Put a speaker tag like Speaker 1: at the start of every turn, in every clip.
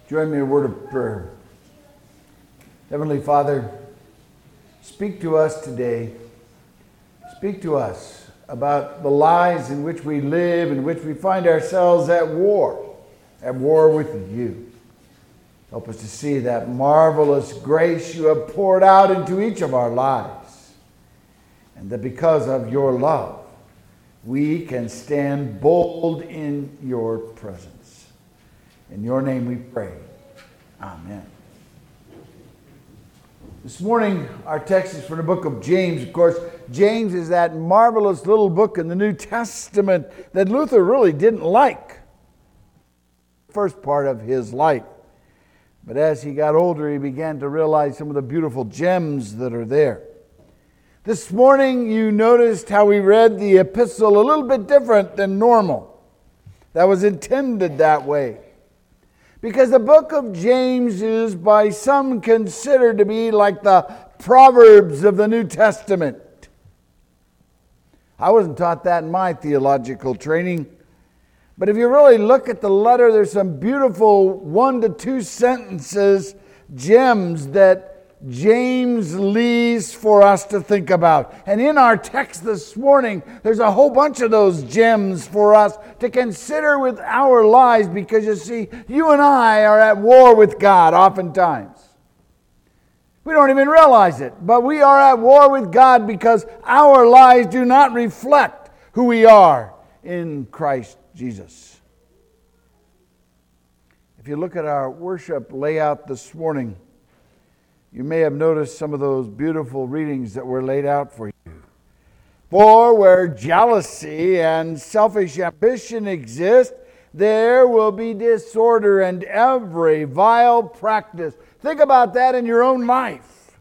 Speaker 1: Join me in a word of prayer. Heavenly Father, speak to us today. Speak to us about the lies in which we live, in which we find ourselves at war with you. Help us to see that marvelous grace you have poured out into each of our lives, and that because of your love, we can stand bold in your presence. In your name we pray. Amen. This morning, our text is from the book of James. Of course, James is that marvelous little book in the New Testament that Luther really didn't like the first part of his life. But as he got older, he began to realize some of the beautiful gems that are there. This morning, you noticed how we read the epistle a little bit different than normal. That was intended that way. Because the book of James is by some considered to be like the Proverbs of the New Testament. I wasn't taught that in my theological training. But if you really look at the letter, there's some beautiful 1 to 2 sentences, gems that James leaves for us to think about. And in our text this morning, there's a whole bunch of those gems for us to consider with our lives, because you see, you and I are at war with God oftentimes. We don't even realize it, but we are at war with God because our lives do not reflect who we are in Christ Jesus. If you look at our worship layout this morning, you may have noticed some of those beautiful readings that were laid out for you. For where jealousy and selfish ambition exist, there will be disorder and every vile practice. Think about that in your own life.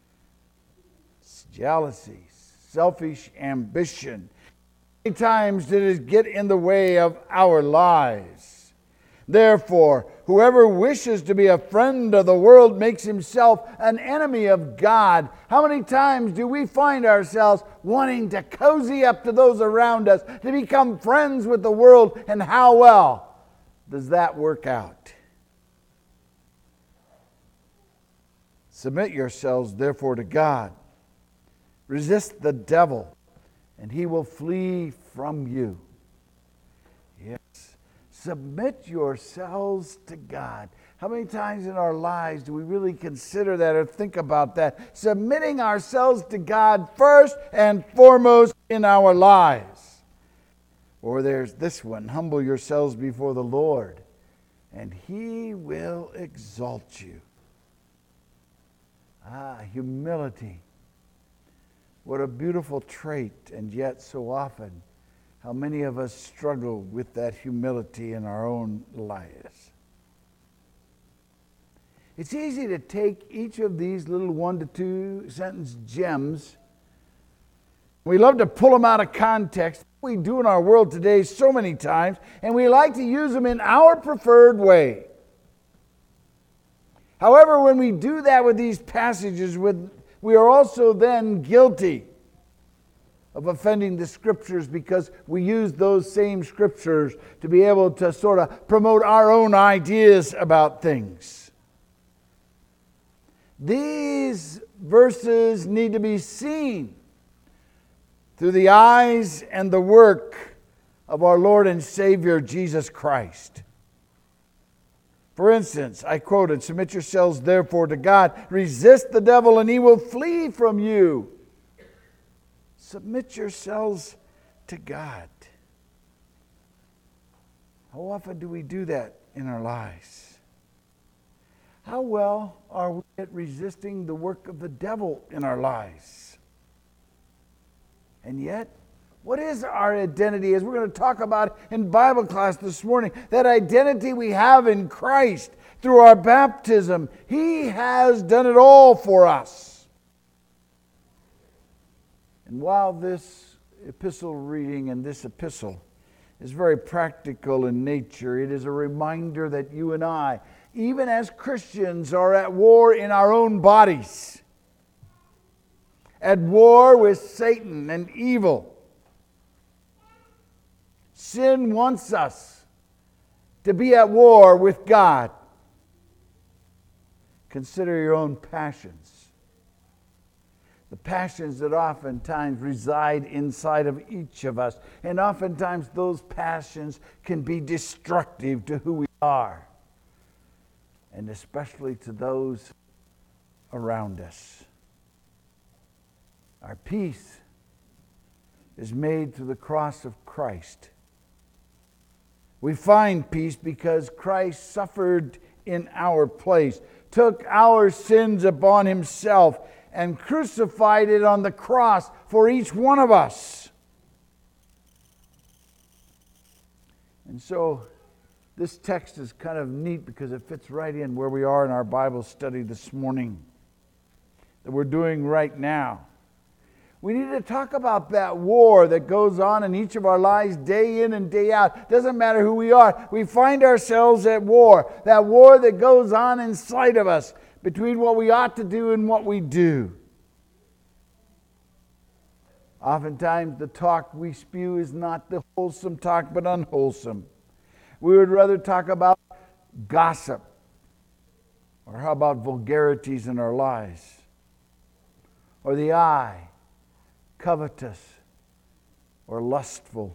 Speaker 1: Jealousy, selfish ambition. How many times did it get in the way of our lives? Therefore, whoever wishes to be a friend of the world makes himself an enemy of God. How many times do we find ourselves wanting to cozy up to those around us, to become friends with the world, and how well does that work out? Submit yourselves, therefore, to God. Resist the devil, and he will flee from you. Yes. Submit yourselves to God. How many times in our lives do we really consider that or think about that? Submitting ourselves to God first and foremost in our lives. Or there's this one, humble yourselves before the Lord, and He will exalt you. Humility. What a beautiful trait, and yet so often, how many of us struggle with that humility in our own lives. It's easy to take each of these little 1 to 2 sentence gems. We love to pull them out of context. We do in our world today so many times, and we like to use them in our preferred way. However, when we do that with these passages, we are also then guilty of offending the Scriptures, because we use those same Scriptures to be able to sort of promote our own ideas about things. These verses need to be seen through the eyes and the work of our Lord and Savior Jesus Christ. For instance, I quoted, "Submit yourselves therefore to God, resist the devil and he will flee from you." Submit yourselves to God. How often do we do that in our lives? How well are we at resisting the work of the devil in our lives? And yet, what is our identity? As we're going to talk about in Bible class this morning, that identity we have in Christ through our baptism. He has done it all for us. And while this epistle reading and this epistle is very practical in nature, it is a reminder that you and I, even as Christians, are at war in our own bodies, at war with Satan and evil. Sin wants us to be at war with God. Consider your own passions. The passions that oftentimes reside inside of each of us. And oftentimes those passions can be destructive to who we are. And especially to those around us. Our peace is made through the cross of Christ. We find peace because Christ suffered in our place, took our sins upon himself, and crucified it on the cross for each one of us. And so this text is kind of neat because it fits right in where we are in our Bible study this morning that we're doing right now. We need to talk about that war that goes on in each of our lives day in and day out. Doesn't matter who we are. We find ourselves at war. That war that goes on inside of us between what we ought to do and what we do. Oftentimes the talk we spew is not the wholesome talk but unwholesome. We would rather talk about gossip. Or how about vulgarities in our lives? Or the eye, covetous or lustful.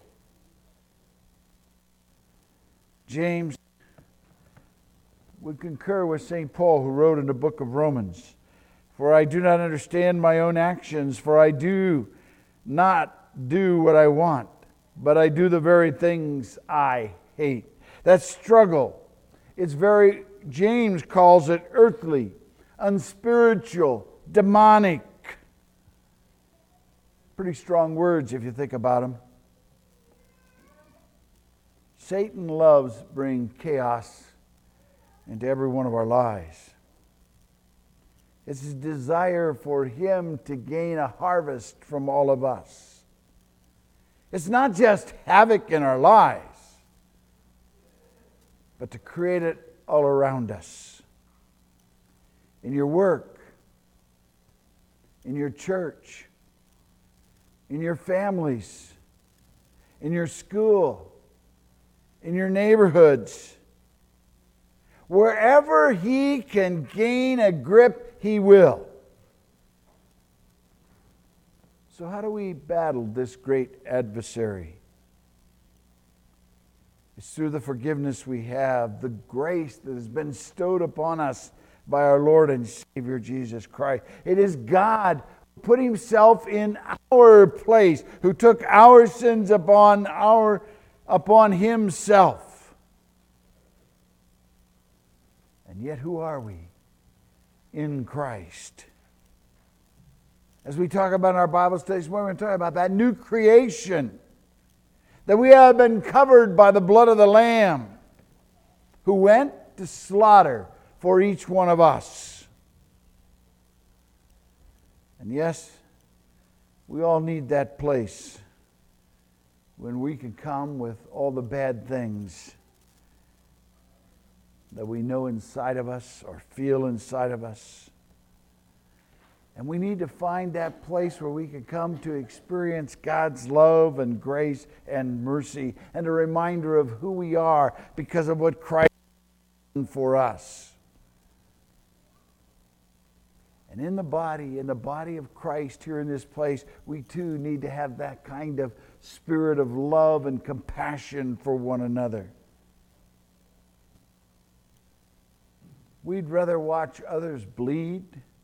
Speaker 1: James would concur with St. Paul, who wrote in the book of Romans, "For I do not understand my own actions, for I do not do what I want, but I do the very things I hate." That struggle, James calls it earthly, unspiritual, demonic. Pretty strong words if you think about them. Satan loves bring chaos into every one of our lives. It's his desire for him to gain a harvest from all of us. It's not just havoc in our lives, but to create it all around us. In your work, in your church, in your families, in your school, in your neighborhoods. Wherever he can gain a grip, he will. So how do we battle this great adversary? It's through the forgiveness we have, the grace that has been bestowed upon us by our Lord and Savior Jesus Christ. It is God who put himself in our place, who took our sins upon himself. And yet who are we? In Christ. As we talk about in our Bible studies, we're going to talk about that new creation, that we have been covered by the blood of the Lamb, who went to slaughter for each one of us. And yes, we all need that place when we can come with all the bad things that we know inside of us or feel inside of us. And we need to find that place where we can come to experience God's love and grace and mercy and a reminder of who we are because of what Christ has done for us. And in the body of Christ here in this place, we too need to have that kind of spirit of love and compassion for one another. We'd rather watch others bleed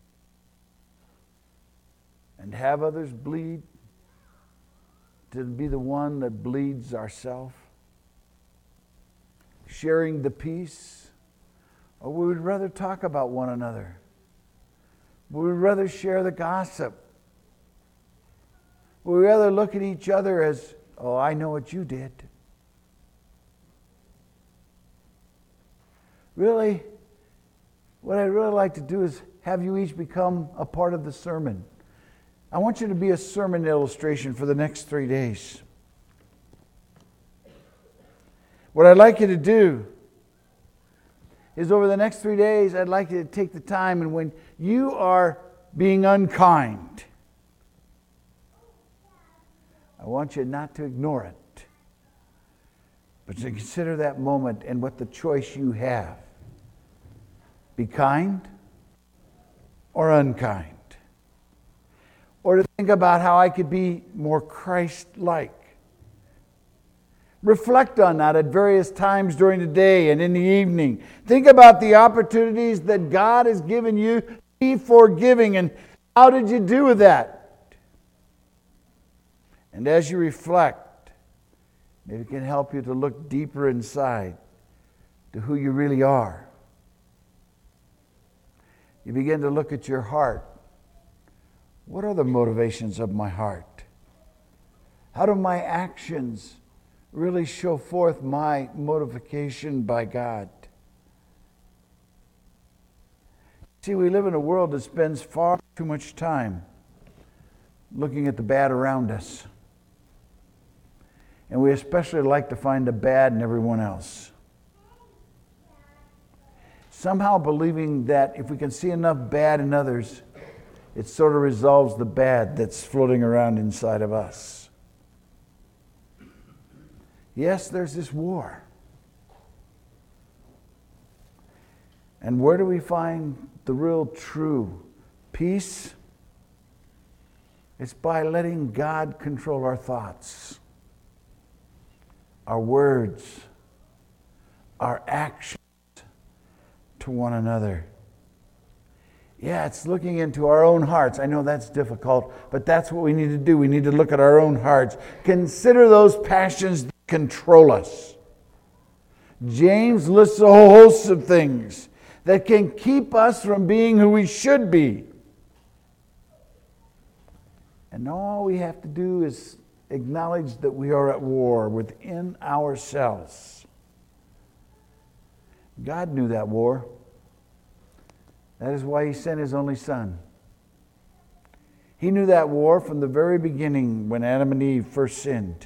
Speaker 1: and have others bleed than be the one that bleeds ourselves. Sharing the peace, or we would rather talk about one another. We would rather share the gossip. We would rather look at each other as, oh, I know what you did. Really, what I'd really like to do is have you each become a part of the sermon. I want you to be a sermon illustration for the next 3 days. What I'd like you to do is over the next 3 days, I'd like you to take the time, and when you are being unkind, I want you not to ignore it, but to consider that moment and what the choice you have. Be kind or unkind? Or to think about how I could be more Christ-like. Reflect on that at various times during the day and in the evening. Think about the opportunities that God has given you to be forgiving, and how did you do with that? And as you reflect, maybe it can help you to look deeper inside to who you really are. You begin to look at your heart. What are the motivations of my heart? How do my actions really show forth my motivation by God? See, we live in a world that spends far too much time looking at the bad around us. And we especially like to find the bad in everyone else. Somehow believing that if we can see enough bad in others, it sort of resolves the bad that's floating around inside of us. Yes, there's this war. And where do we find the real true peace? It's by letting God control our thoughts, our words, our actions to one another. Yeah, it's looking into our own hearts. I know that's difficult, but that's what we need to do. We need to look at our own hearts. Consider those passions that control us. James lists a whole host of things that can keep us from being who we should be. And all we have to do is acknowledge that we are at war within ourselves. God knew that war. That is why He sent His only Son. He knew that war from the very beginning when Adam and Eve first sinned.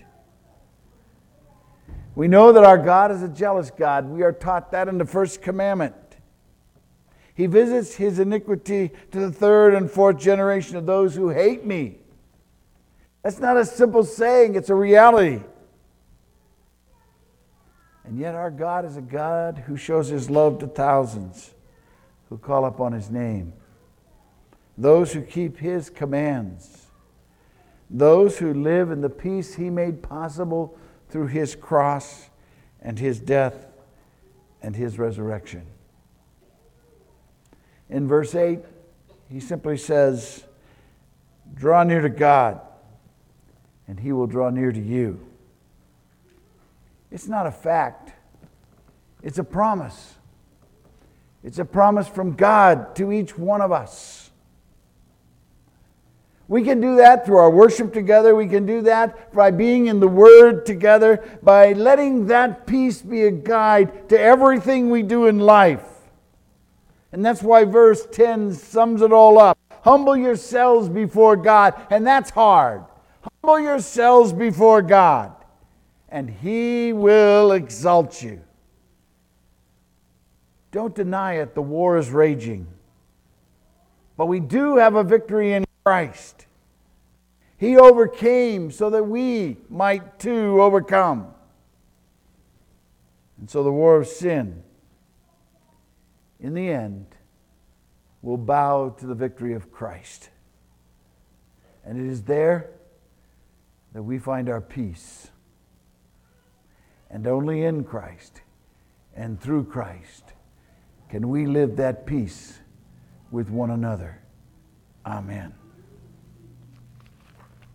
Speaker 1: We know that our God is a jealous God. We are taught that in the first commandment. He visits His iniquity to the third and fourth generation of those who hate me. That's not a simple saying, it's a reality. And yet our God is a God who shows His love to thousands who call upon His name. Those who keep His commands. Those who live in the peace He made possible through His cross and His death and His resurrection. In verse 8, He simply says, draw near to God, and He will draw near to you. It's not a fact. It's a promise. It's a promise from God to each one of us. We can do that through our worship together. We can do that by being in the Word together, by letting that peace be a guide to everything we do in life. And that's why verse 10 sums it all up. Humble yourselves before God, and that's hard. Humble yourselves before God, and He will exalt you. Don't deny it, the war is raging. But we do have a victory in Christ. He overcame so that we might too overcome. And so the war of sin, in the end, will bow to the victory of Christ. And it is there that we find our peace. And only in Christ and through Christ can we live that peace with one another. Amen.